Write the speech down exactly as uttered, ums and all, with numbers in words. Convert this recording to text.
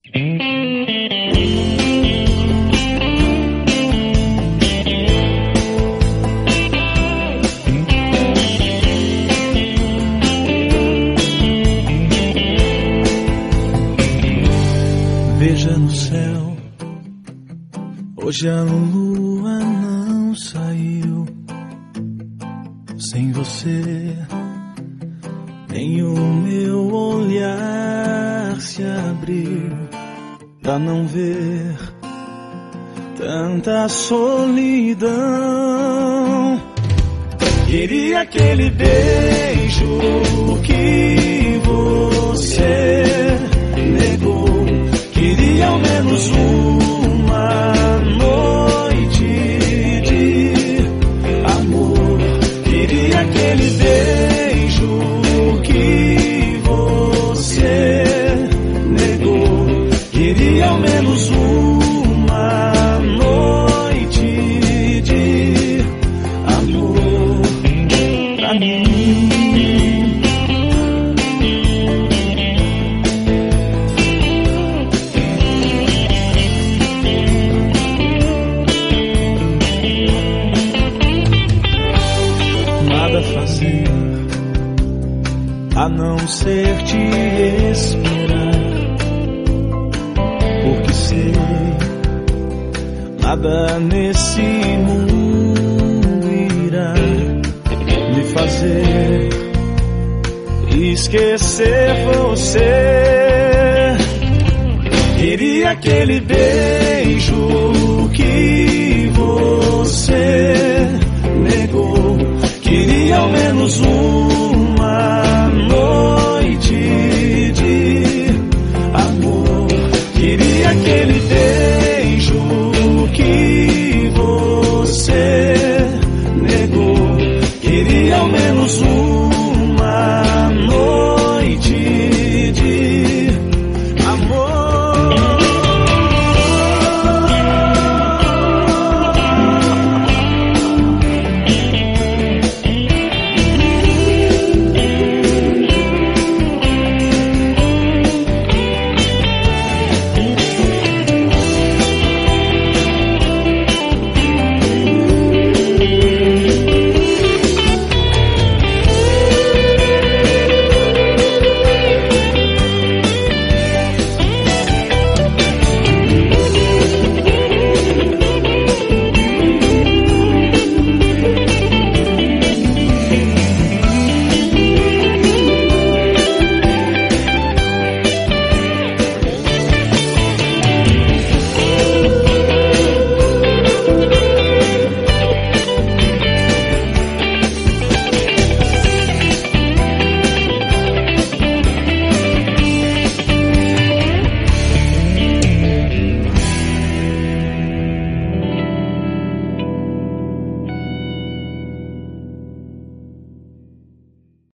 Veja no céu, hoje a lua não saiu. Sem você, nem o meu olhar se abriu pra não ver tanta solidão. Queria aquele beijo que você negou. Queria ao menos uma noite de amor. Queria aquele beijo que você negou. Queria ao menos uma noite de amor pra mim. A não ser te esperar, porque sei, nada nesse mundo irá me fazer esquecer você. Queria aquele beijo que você negou. Queria ao menos um